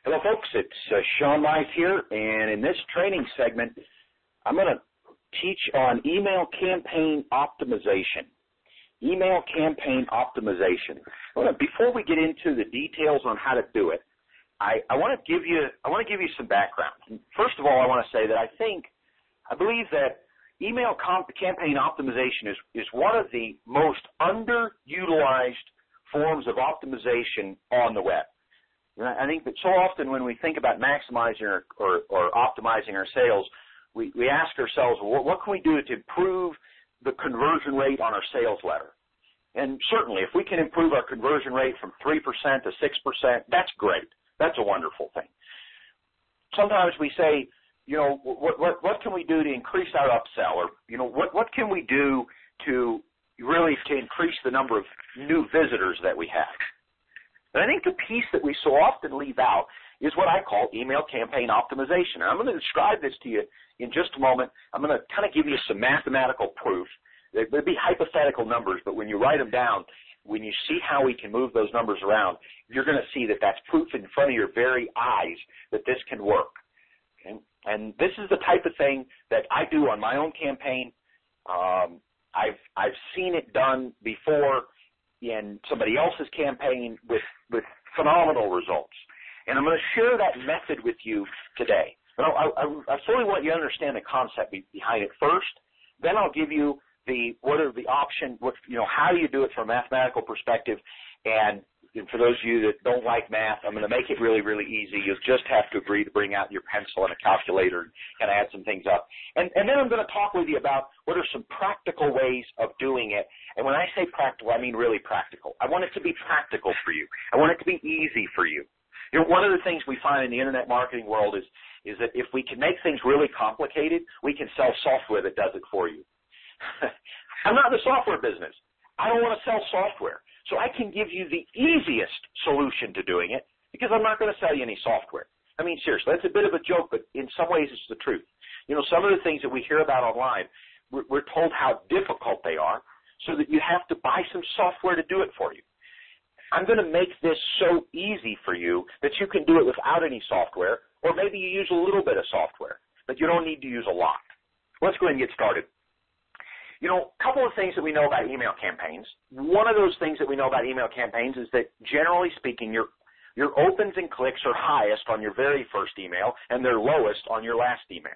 Hello, folks. It's Sean Mize here, and in this training segment, I'm going to teach on email campaign optimization. Email campaign optimization. Before we get into the details on how to do it, I want to give you some background. First of all, I want to say that I believe that email campaign optimization is one of the most underutilized forms of optimization on the web. I think that so often when we think about maximizing or optimizing our sales, we ask ourselves, well, what can we do to improve the conversion rate on our sales letter? And certainly, if we can improve our conversion rate from 3% to 6%, that's great. That's a wonderful thing. Sometimes we say, what can we do to increase our upsell? Or, what can we do to increase the number of new visitors that we have? And I think the piece that we so often leave out is what I call email campaign optimization. And I'm going to describe this to you in just a moment. I'm going to kind of give you some mathematical proof. There'll be hypothetical numbers, but when you write them down, when you see how we can move those numbers around, you're going to see that that's proof in front of your very eyes that this can work. Okay? And this is the type of thing that I do on my own campaign. I've seen it done before in somebody else's campaign with phenomenal results. And I'm going to share that method with you today. But I fully want you to understand the concept behind it first. Then I'll give you how do you do it from a mathematical perspective. And for those of you that don't like math, I'm going to make it really, really easy. You'll just have to agree to bring out your pencil and a calculator and add some things up. And then I'm going to talk with you about what are some practical ways of doing it. And when I say practical, I mean really practical. I want it to be practical for you. I want it to be easy for you. One of the things we find in the internet marketing world is that if we can make things really complicated, we can sell software that does it for you. I'm not in the software business. I don't want to sell software. So I can give you the easiest solution to doing it because I'm not going to sell you any software. I mean, seriously, that's a bit of a joke, but in some ways it's the truth. Some of the things that we hear about online, we're told how difficult they are so that you have to buy some software to do it for you. I'm going to make this so easy for you that you can do it without any software, or maybe you use a little bit of software, but you don't need to use a lot. Let's go ahead and get started. A couple of things that we know about email campaigns. One of those things that we know about email campaigns is that, generally speaking, your opens and clicks are highest on your very first email, and they're lowest on your last email.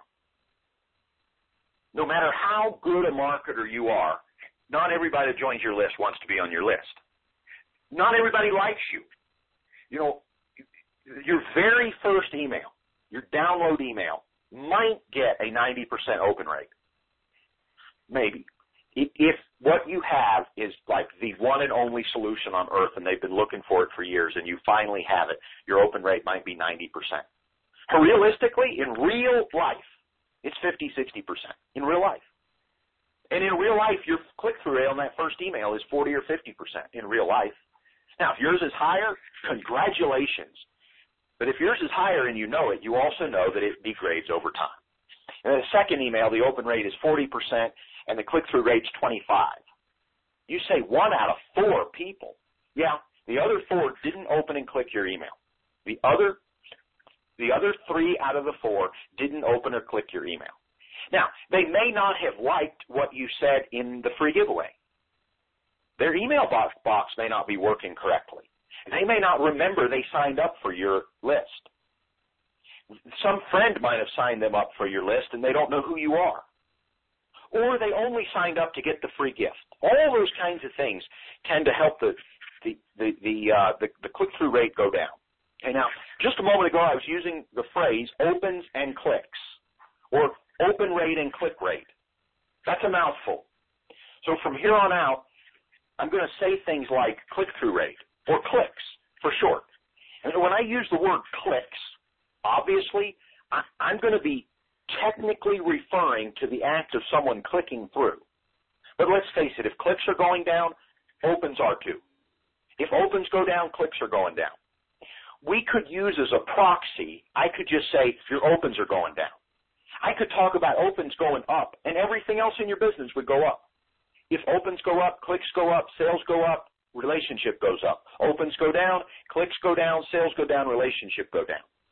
No matter how good a marketer you are, not everybody that joins your list wants to be on your list. Not everybody likes you. Your very first email, your download email, might get a 90% open rate. Maybe. If what you have is like the one and only solution on earth and they've been looking for it for years and you finally have it, your open rate might be 90%. Realistically, in real life, it's 50, 60% in real life. And in real life, your click-through rate on that first email is 40 or 50% in real life. Now, if yours is higher, congratulations. But if yours is higher and you know it, you also know that it degrades over time. And the second email, the open rate is 40%, and the click-through rate's 25. You say 1 out of 4 people. Yeah, the other 4 didn't open and click your email. The other 3 out of the 4 didn't open or click your email. Now, they may not have liked what you said in the free giveaway. Their email box may not be working correctly. They may not remember they signed up for your list. Some friend might have signed them up for your list, and they don't know who you are. Or they only signed up to get the free gift. All those kinds of things tend to help the click-through rate go down. Okay, now, just a moment ago, I was using the phrase opens and clicks, or open rate and click rate. That's a mouthful. So from here on out, I'm going to say things like click-through rate, or clicks for short. And when I use the word clicks, obviously, I'm going to be technically referring to the act of someone clicking through. But let's face it, if clicks are going down, opens are too. If opens go down, clicks are going down. We could use as a proxy, I could just say your opens are going down. I could talk about opens going up, and everything else in your business would go up. If opens go up, clicks go up, sales go up, relationship goes up. Opens go down, clicks go down, sales go down, relationship go down.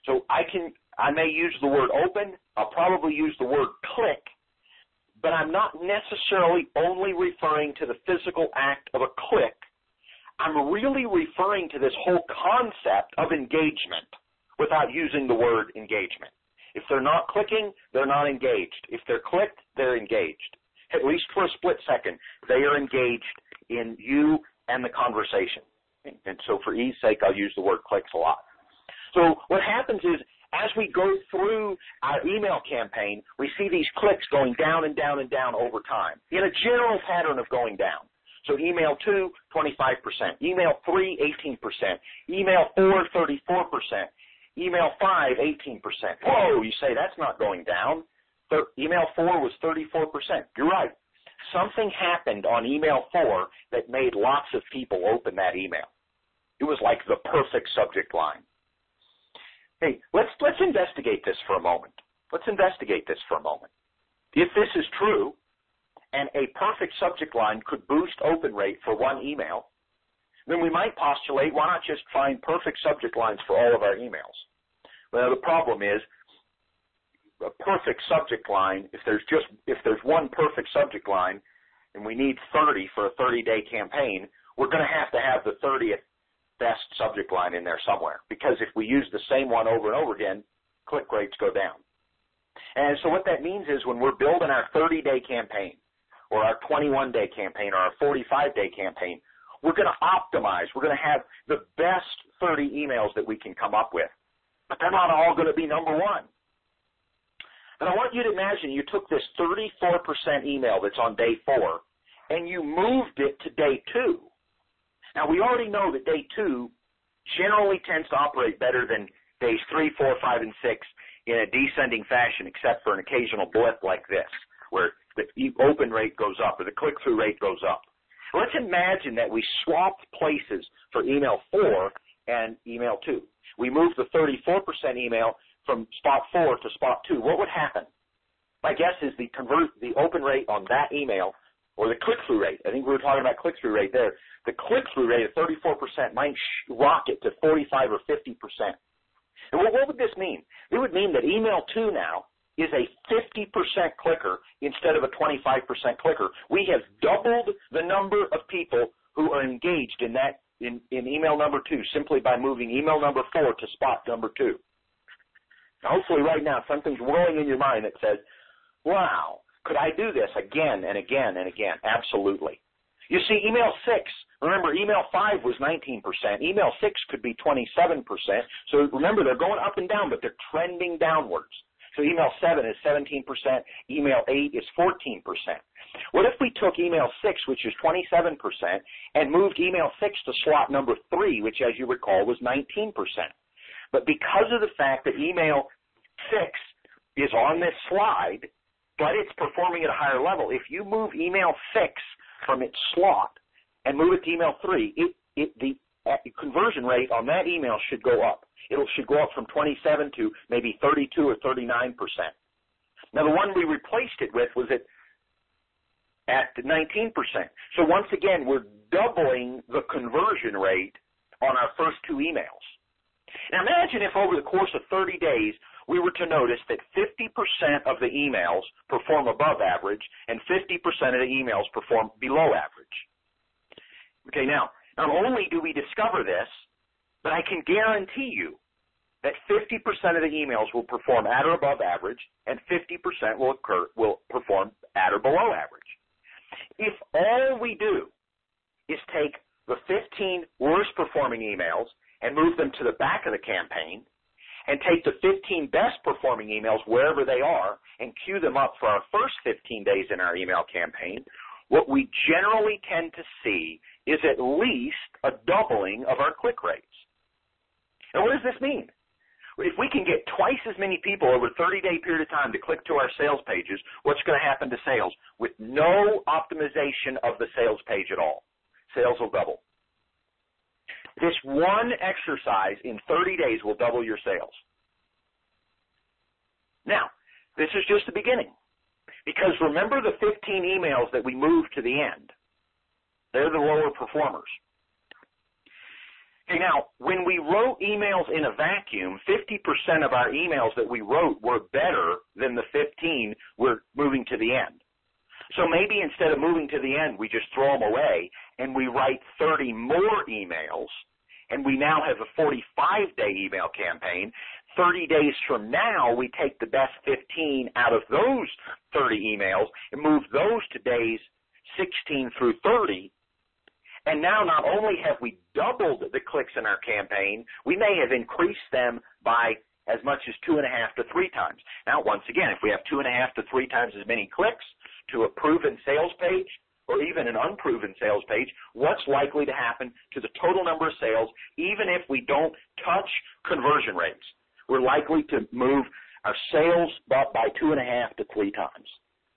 So I may use the word open, I'll probably use the word click, but I'm not necessarily only referring to the physical act of a click. I'm really referring to this whole concept of engagement without using the word engagement. If they're not clicking, they're not engaged. If they're clicked, they're engaged. At least for a split second, they are engaged in you and the conversation. And so for ease sake, I'll use the word clicks a lot. So what happens is, as we go through our email campaign, we see these clicks going down and down and down over time in a general pattern of going down. So email 2, 25%. Email 3, 18%. Email 4, 34%. Email 5, 18%. Whoa, you say that's not going down. Email 4 was 34%. You're right. Something happened on email 4 that made lots of people open that email. It was like the perfect subject line. Hey, let's investigate this for a moment. Let's investigate this for a moment. If this is true, and a perfect subject line could boost open rate for one email, then we might postulate, why not just find perfect subject lines for all of our emails? Well, the problem is, a perfect subject line, if there's one perfect subject line, and we need 30 for a 30-day campaign, we're going to have the 30th best subject line in there somewhere. Because if we use the same one over and over again, click rates go down. And so what that means is when we're building our 30-day campaign, or our 21-day campaign, or our 45-day campaign, we're going to optimize. We're going to have the best 30 emails that we can come up with. But they're not all going to be number one. And I want you to imagine you took this 34% email that's on day 4, and you moved it to day 2. Now, we already know that day 2 generally tends to operate better than days 3, 4, 5, and 6 in a descending fashion, except for an occasional blip like this, where the open rate goes up or the click-through rate goes up. Let's imagine that we swapped places for email 4 and email 2. We moved the 34% email from spot 4 to spot 2. What would happen? My guess is the open rate on that email, or the click-through rate. I think we were talking about click-through rate there. The click-through rate of 34% might rocket to 45 or 50%. And what would this mean? It would mean that email 2 now is a 50% clicker instead of a 25% clicker. We have doubled the number of people who are engaged in email number 2 simply by moving email number 4 to spot number 2. Now, hopefully right now something's whirling in your mind that says, wow, could I do this again and again and again? Absolutely. You see, email 6, remember, email 5 was 19%. Email 6 could be 27%. So remember, they're going up and down, but they're trending downwards. So email 7 is 17%. Email 8 is 14%. What if we took email 6, which is 27%, and moved email 6 to slot number 3, which, as you recall, was 19%? But because of the fact that email 6 is on this slide, but it's performing at a higher level, if you move email 6 from its slot and move it to email 3, the conversion rate on that email should go up. It should go up from 27 to maybe 32 or 39%. Now, the one we replaced it with was at 19%. So once again, we're doubling the conversion rate on our first 2 emails. Now, imagine if over the course of 30 days, we were to notice that 50% of the emails perform above average and 50% of the emails perform below average. Okay, now, not only do we discover this, but I can guarantee you that 50% of the emails will perform at or above average and 50% will perform at or below average. If all we do is take the 15 worst performing emails and move them to the back of the campaign, and take the 15 best performing emails wherever they are and queue them up for our first 15 days in our email campaign, what we generally tend to see is at least a doubling of our click rates. Now, what does this mean? If we can get twice as many people over a 30-day period of time to click to our sales pages, what's going to happen to sales? With no optimization of the sales page at all, sales will double. This one exercise in 30 days will double your sales. Now, this is just the beginning. Because remember the 15 emails that we moved to the end. They're the lower performers. Okay, now, when we wrote emails in a vacuum, 50% of our emails that we wrote were better than the 15 we're moving to the end. So maybe instead of moving to the end, we just throw them away and we write 30 more emails, and we now have a 45-day email campaign. 30 days from now, we take the best 15 out of those 30 emails and move those to days 16 through 30. And now not only have we doubled the clicks in our campaign, we may have increased them by as much as 2.5 to 3 times. Now, once again, if we have 2.5 to 3 times as many clicks to a proven sales page or even an unproven sales page, what's likely to happen to the total number of sales even if we don't touch conversion rates? We're likely to move our sales up by 2.5 to 3 times.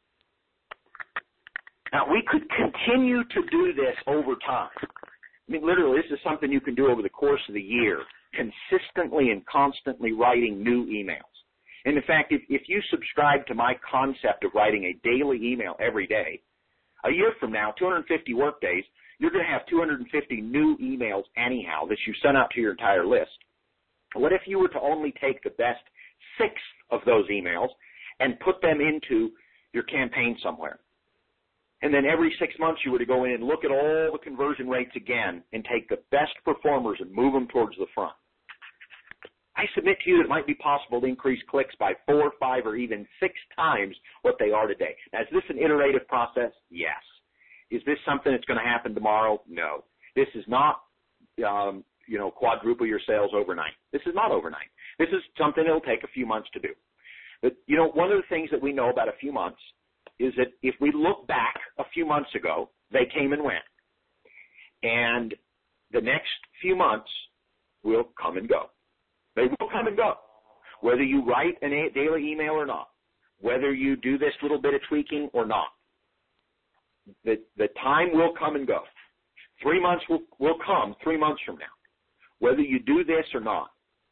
Now, we could continue to do this over time. I mean, literally, this is something you can do over the course of the year, consistently and constantly writing new emails. And in fact, if you subscribe to my concept of writing a daily email every day, a year from now, 250 work days, you're going to have 250 new emails anyhow that you send out to your entire list. What if you were to only take the best 6 of those emails and put them into your campaign somewhere? And then every 6 months you were to go in and look at all the conversion rates again and take the best performers and move them towards the front. I submit to you that it might be possible to increase clicks by 4, 5, or even 6 times what they are today. Now, is this an iterative process? Yes. Is this something that's going to happen tomorrow? No. This is not, quadruple your sales overnight. This is not overnight. This is something that will take a few months to do. But, one of the things that we know about a few months is that if we look back a few months ago, they came and went. And the next few months will come and go. They will come and go, whether you write a daily email or not, whether you do this little bit of tweaking or not. The time will come and go. 3 months will come 3 months from now, whether you do this or not.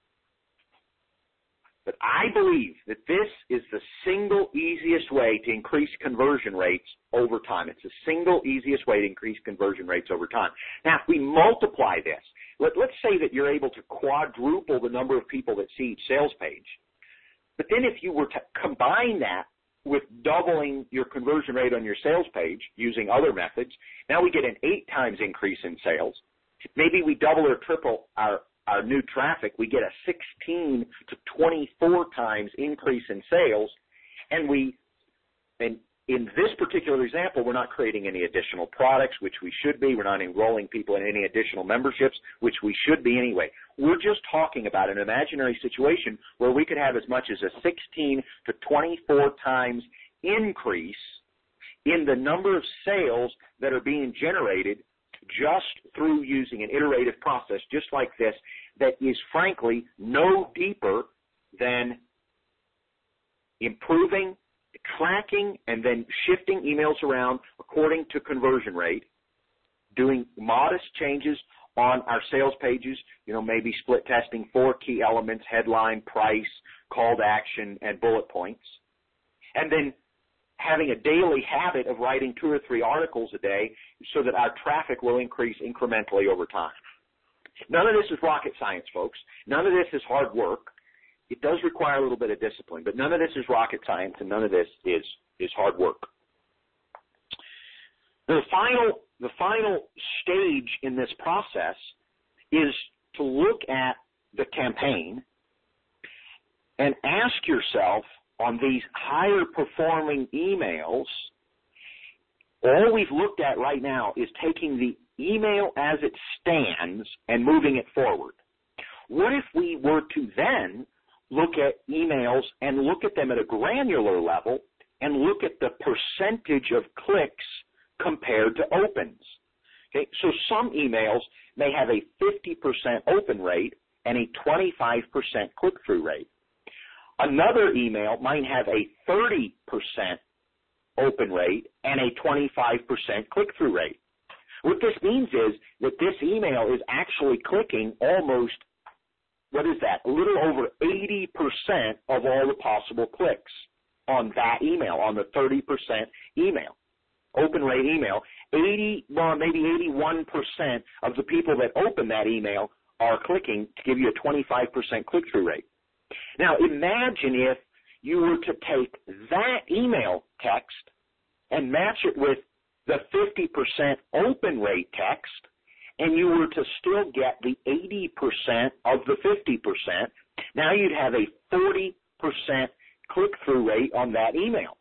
But I believe that this is the single easiest way to increase conversion rates over time. It's the single easiest way to increase conversion rates over time. Now, if we multiply this, let's say that you're able to quadruple the number of people that see each sales page. But then if you were to combine that with doubling your conversion rate on your sales page using other methods, now we get an 8 times increase in sales. Maybe we double or triple our new traffic, we get a 16 to 24 times increase in sales, and in this particular example, we're not creating any additional products, which we should be. We're not enrolling people in any additional memberships, which we should be anyway. We're just talking about an imaginary situation where we could have as much as a 16 to 24 times increase in the number of sales that are being generated just through using an iterative process just like this that is frankly no deeper than improving, tracking, and then shifting emails around according to conversion rate, doing modest changes on our sales pages, maybe split testing 4 key elements, headline, price, call to action, and bullet points, and then having a daily habit of writing 2 or 3 articles a day so that our traffic will increase incrementally over time. None of this is rocket science, folks. None of this is hard work. It does require a little bit of discipline, but none of this is rocket science and none of this is hard work. The final stage in this process is to look at the campaign and ask yourself, on these higher performing emails, all we've looked at right now is taking the email as it stands and moving it forward. What if we were to then look at emails and look at them at a granular level and look at the percentage of clicks compared to opens? Okay, so some emails may have a 50% open rate and a 25% click-through rate. Another email might have a 30% open rate and a 25% click-through rate. What this means is that this email is actually clicking almost, a little over 80% of all the possible clicks on that email, on the 30% email, open rate email. Maybe 81% of the people that open that email are clicking to give you a 25% click-through rate. Now, imagine if you were to take that email text and match it with the 50% open rate text, and you were to still get the 80% of the 50%, now you'd have a 40% click-through rate on that email.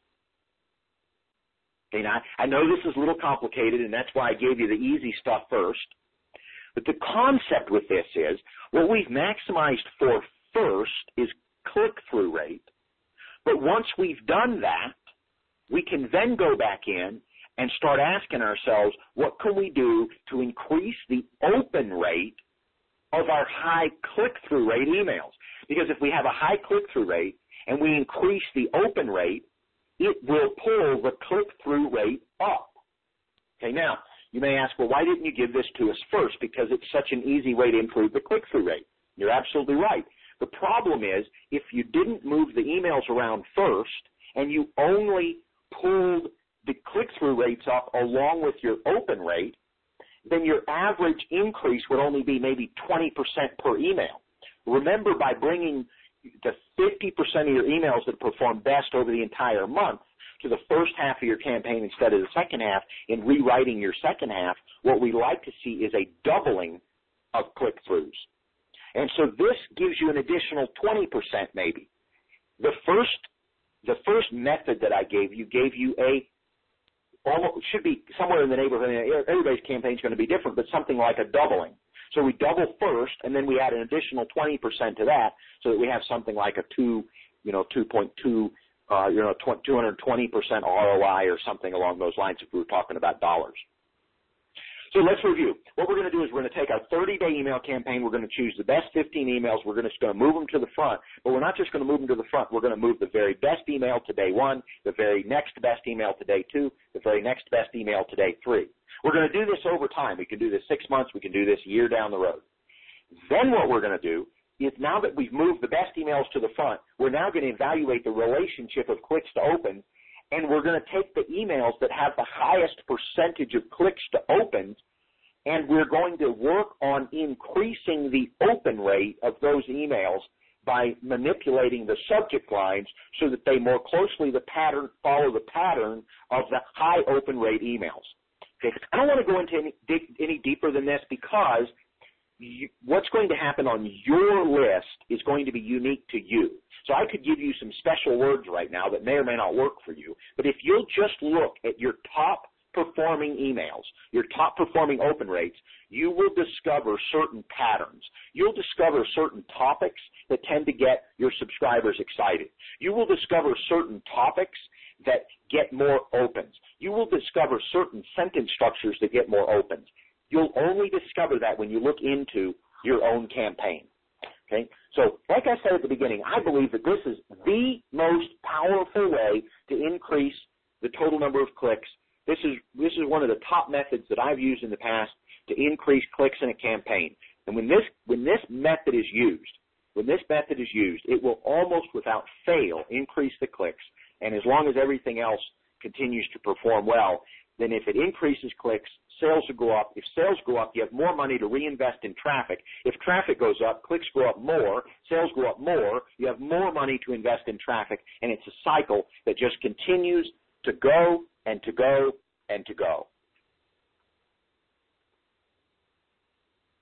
Okay, now, I know this is a little complicated, and that's why I gave you the easy stuff first. But the concept with this is, what we've maximized for first is click-through rate. But once we've done that, we can then go back in and start asking ourselves, what can we do to increase the open rate of our high click-through rate emails? Because if we have a high click-through rate and we increase the open rate, it will pull the click-through rate up. Okay, now, you may ask, well, why didn't you give this to us first? Because it's such an easy way to improve the click-through rate. You're absolutely right. The problem is, if you didn't move the emails around first and you only pulled the click-through rates up along with your open rate, then your average increase would only be maybe 20% per email. Remember, by bringing the 50% of your emails that perform best over the entire month to the first half of your campaign instead of the second half, and rewriting your second half, what we like to see is a doubling of click-throughs. And so this gives you an additional 20% maybe. The first method that I gave you should be somewhere in the neighborhood. Everybody's campaign is going to be different, but something like a doubling. So we double first, and then we add an additional 20% to that, so that we have something like a 2.2, 220% ROI or something along those lines if we were talking about dollars. So let's review. What we're going to do is we're going to take our 30-day email campaign. We're going to choose the best 15 emails. We're just going to move them to the front. But we're not just going to move them to the front. We're going to move the very best email to day 1, the very next best email to day 2, the very next best email to day 3. We're going to do this over time. We can do this 6 months. We can do this a year down the road. Then what we're going to do is, now that we've moved the best emails to the front, we're now going to evaluate the relationship of clicks to opens, and we're going to take the emails that have the highest percentage of clicks to opens, and we're going to work on increasing the open rate of those emails by manipulating the subject lines so that they more closely follow the pattern of the high open rate emails. Okay. I don't want to go into any deeper than this, because what's going to happen on your list is going to be unique to you. So I could give you some special words right now that may or may not work for you, but if you'll just look at your top performing emails, your top performing open rates, you will discover certain patterns. You'll discover certain topics that tend to get your subscribers excited. You will discover certain topics that get more opens. You will discover certain sentence structures that get more opens. You'll only discover that when you look into your own campaign. Okay? So, like I said at the beginning, I believe that this is the most powerful way to increase the total number of clicks. This is one of the top methods that I've used in the past to increase clicks in a campaign. And when this method is used, it will almost without fail increase the clicks. And as long as everything else continues to perform well, then if it increases clicks, sales will go up. If sales go up, you have more money to reinvest in traffic. If traffic goes up, clicks go up more, sales go up more, you have more money to invest in traffic, and it's a cycle that just continues to go and to go and to go.